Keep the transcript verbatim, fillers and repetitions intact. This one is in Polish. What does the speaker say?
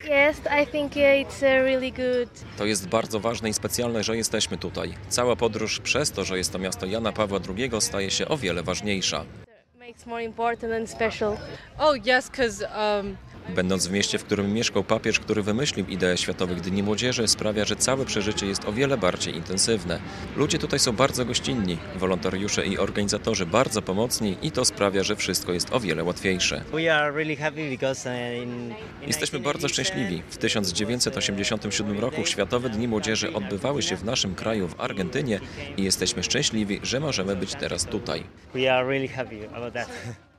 Yes, I think uh, it's uh, really good. To jest bardzo ważne i specjalne, że jesteśmy tutaj. Cała podróż przez to, że jest to miasto Jana Pawła drugiego, staje się o wiele ważniejsza. Makes more important and special. Oh yes, because um, Będąc w mieście, w którym mieszkał papież, który wymyślił ideę Światowych Dni Młodzieży, sprawia, że całe przeżycie jest o wiele bardziej intensywne. Ludzie tutaj są bardzo gościnni, wolontariusze i organizatorzy bardzo pomocni i to sprawia, że wszystko jest o wiele łatwiejsze. We are really happy because uh, in, in Jesteśmy bardzo szczęśliwi. W tysiąc dziewięćset osiemdziesiątym siódmym roku Światowe Dni Młodzieży odbywały się w naszym kraju, w Argentynie i jesteśmy szczęśliwi, że możemy być teraz tutaj. We are really happy about that.